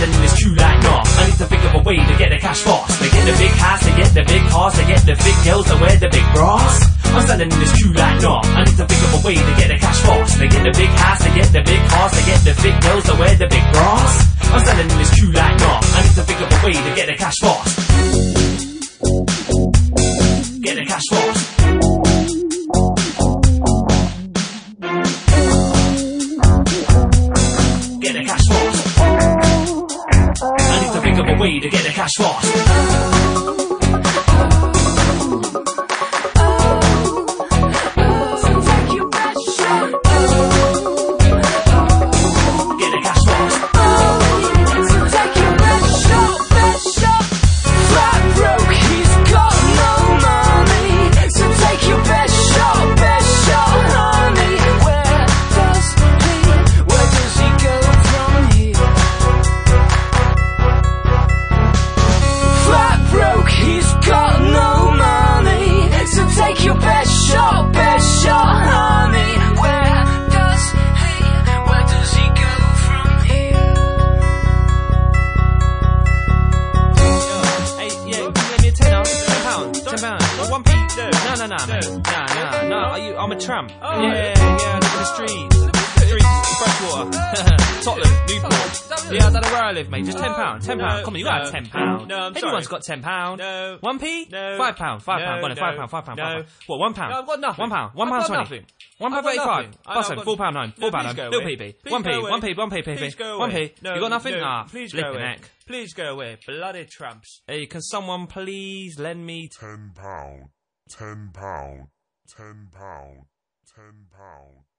selling this true like nah. I need to think of a way to get the cash fast. They get the big house, they get the big cars, they get the big girls that wear the big bras. I'm selling this true like nah. I need to think of a way to get the cash fast. They get the big house, they get the big cars, they get the big girls that wear the big bras. I'm selling this true like nah. I need to think of a way to get the cash fast. Get the cash fast. Get the cash fast. I need to think of a way to get the cash fast. I'm a tramp. Yeah, look at the streets. Freshwater. Tottenham, Newport. Yeah, I don't know where I live, mate. Just £10. £10. Come on, you got £10. No, I'm Everyone's sorry. got £10. No. 1p? No. £5. £5. Go on, No. £5. No. What, £1? No, I've got nothing. £1. I've got £1.20. nothing. £1.35. I've got- £4 home. No, £4 please home. go Little away. PB. Please 1p. go away. 1p. Please go 1p. away. You got nothing? No. Please go flipping away. heck. Please go away. Bloody tramps. Hey, can someone please lend me £10. £10. £10. £10.